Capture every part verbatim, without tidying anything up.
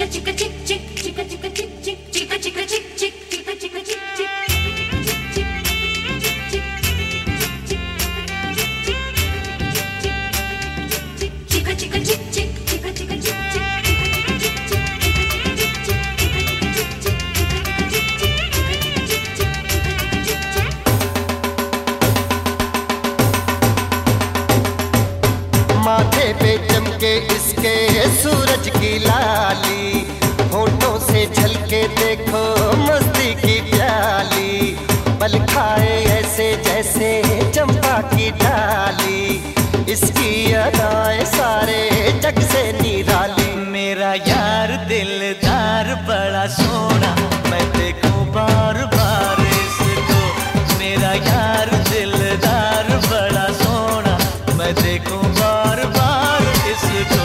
माथे पे चमके इसके सूरज की लाली, होठों से झलके देखो मस्ती की प्याली, पल खाए ऐसे जैसे चंपा की डाली, इसकी अदाएं सारे जग से निराली। मेरा यार दिलदार बड़ा सोना, मैं देखूं बार बार इसको। मेरा यार दिलदार बड़ा सोना, मैं देखूं बार बार इसको।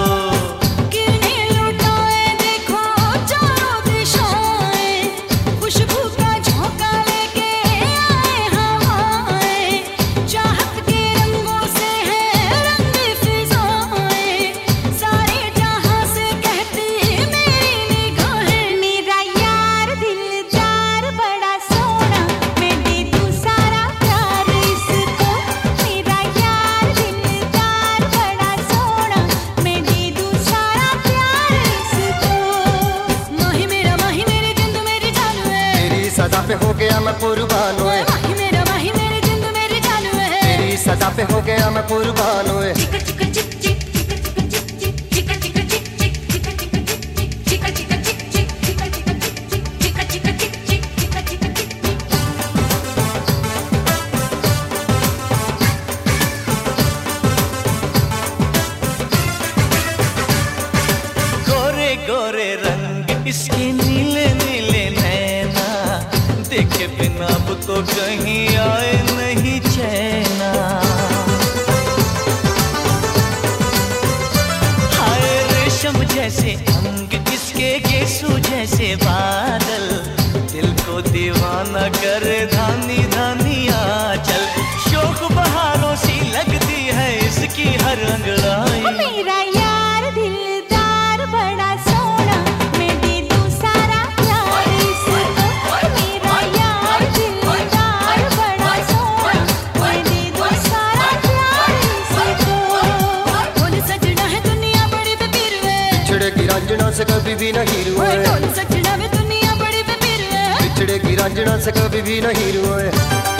सदा पे हो गया मैं कुर्बान हुए, माही मेरा माही मेरी जिंद मेरी जान हुए, तेरी सदा पे हो गया मैं कुर्बान हुए। गोरे गोरे रंग इसके नीले नीले नैना, देखे बिना अब तो कहीं आए नहीं चैना। हाय रेशम जैसे अंग इसके, गेसू जैसे बादल, दिल को दीवाना करे धानी धानी आंचल। शोक बहारों सी लगती है इसकी हर अंगड़ाई। मेरा यार दिलदार बड़ा सोना, मैं दे दूं सारा प्यार इसको। मेरा यार दिलदार बड़ा सोना, मैं दे दूं सारा प्यार इसको। ढोल सजना है दुनिया बड़ी बेपीर वे, बिछड़ेगी रांझना से कभी भी नहीं रुए। ढोल सजना है दुनिया बड़ी बेपीर वे, बिछड़ेगी रांझना से कभी भी नहीं रुए।